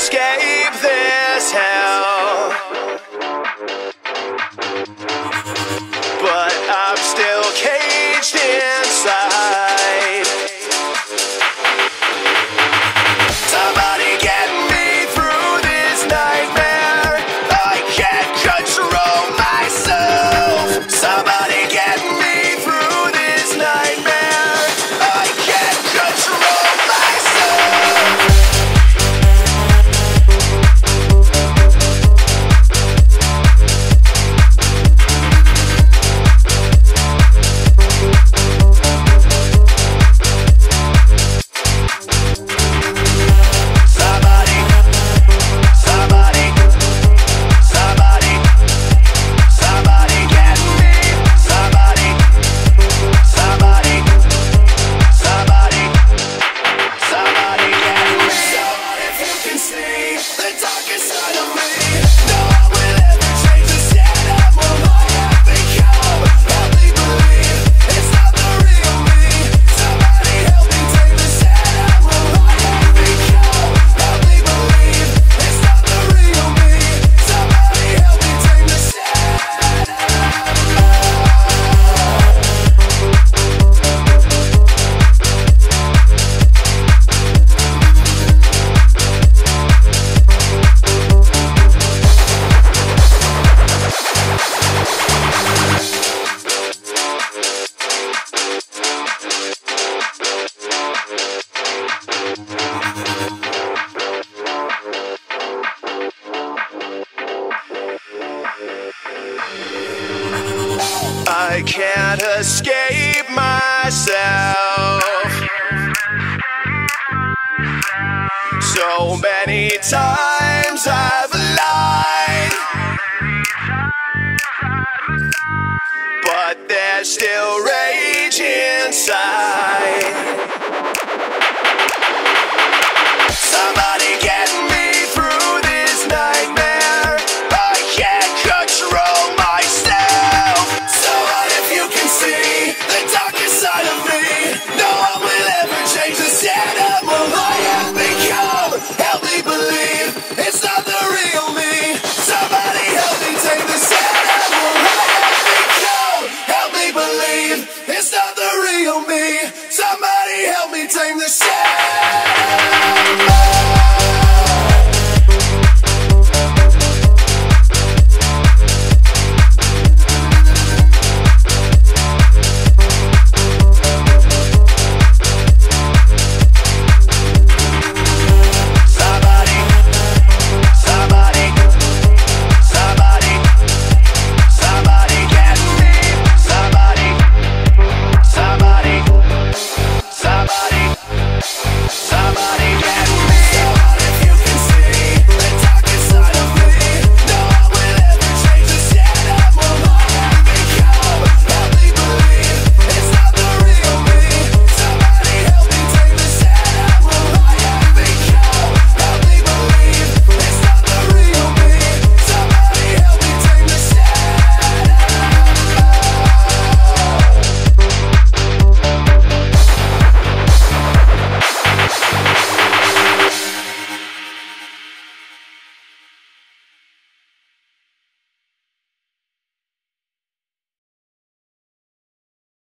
escape this hell, but I'm still caged inside. Somebody get me through this nightmare. I can't control myself. Somebody get me through this nightmare. I can't control myself. I can't escape myself. So many times I've lied, but there's still rage inside.